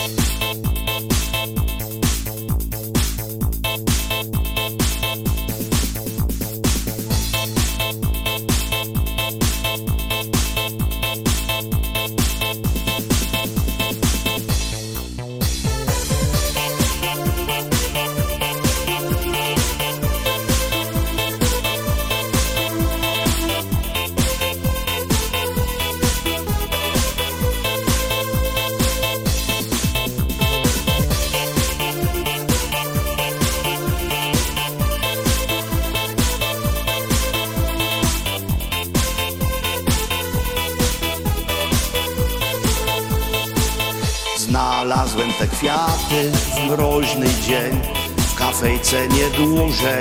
Znalazłem te kwiaty w mroźny dzień, w kafejce nie dłużej.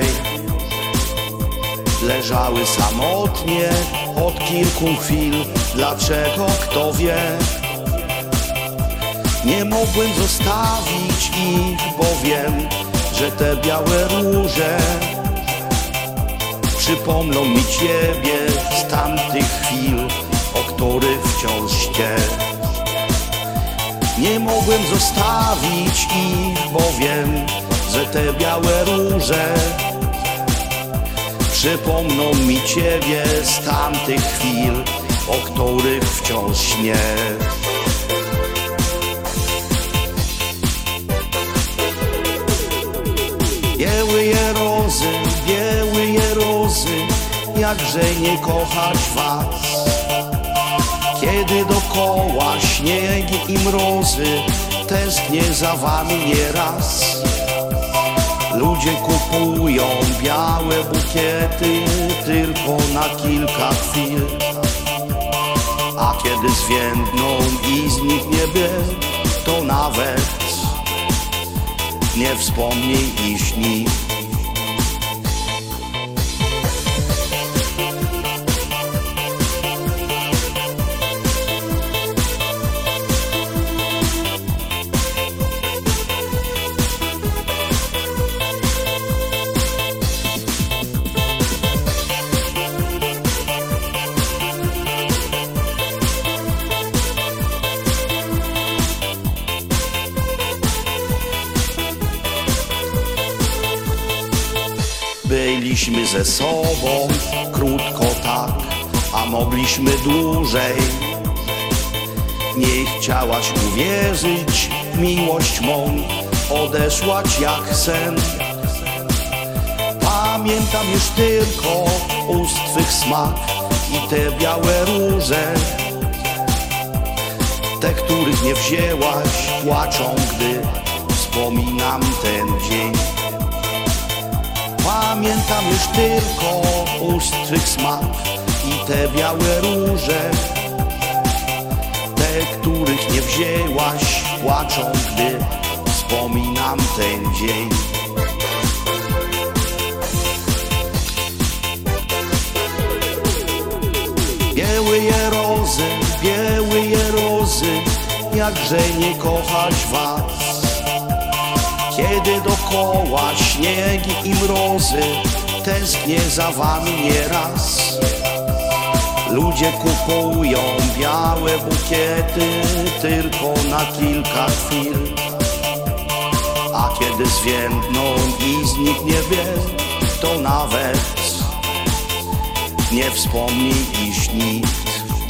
Leżały samotnie od kilku chwil, dlaczego kto wie. Nie mogłem zostawić ich, bo wiem, że te białe róże przypomną mi ciebie z tamtych chwil, o których wciąż śnię. Nie mogłem zostawić ich, bo wiem, że te białe róże przypomną mi ciebie z tamtych chwil, o których wciąż śnię. Białe je rozy, jakże nie kochać was, kiedy dokoła śniegi i mrozy, tęsknię za wami nieraz. Ludzie kupują białe bukiety tylko na kilka chwil, a kiedy zwiędną i zniknie, to nawet nie wspomnij iż nikt. Byliśmy ze sobą krótko tak, a mogliśmy dłużej. Nie chciałaś uwierzyć w miłość mą, odeszłaś jak sen. Pamiętam już tylko ust twych smak i te białe róże, te, których nie wzięłaś, płaczą, gdy wspominam ten dzień. Pamiętam już tylko ust twych smak i te białe róże, te, których nie wzięłaś, płaczą, gdy wspominam ten dzień. Białe je rozy, jakże nie kochać was, kiedy dokoła śniegi i mrozy, tęsknię za wami nieraz. Ludzie kupują białe bukiety tylko na kilka chwil, a kiedy zwiędną i zniknie biel, to nawet nie wspomni iż nikt.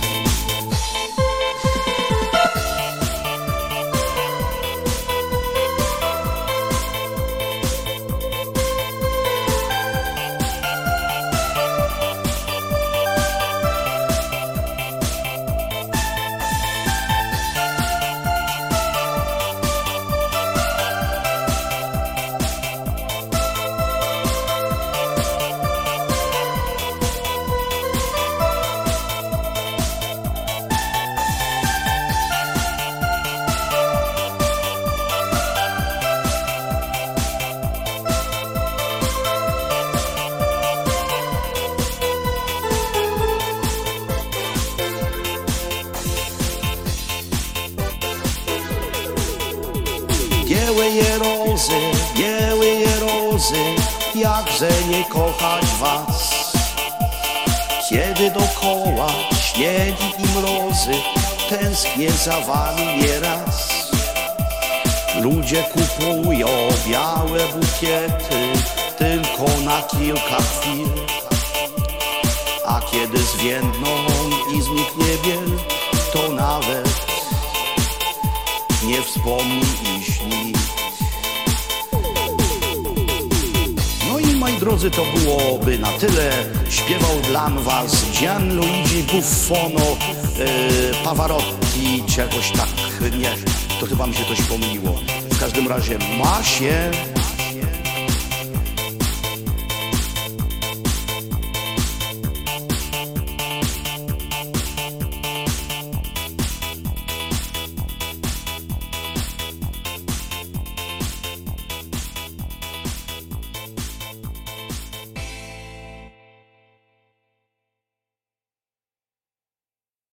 Białe je rozy, jakże nie kochać was, kiedy dokoła śniegi i mrozy, tęsknię za wami nieraz. Ludzie kupują białe bukiety tylko na kilka chwil, a kiedy zwiędną i zniknie biel, to nawet nie wspomni i śni. No i moi drodzy, to byłoby na tyle. Śpiewał dla was Gianluigi Buffono, Pavarotti, czegoś tak, nie, to chyba mi się coś pomyliło. W każdym razie ma się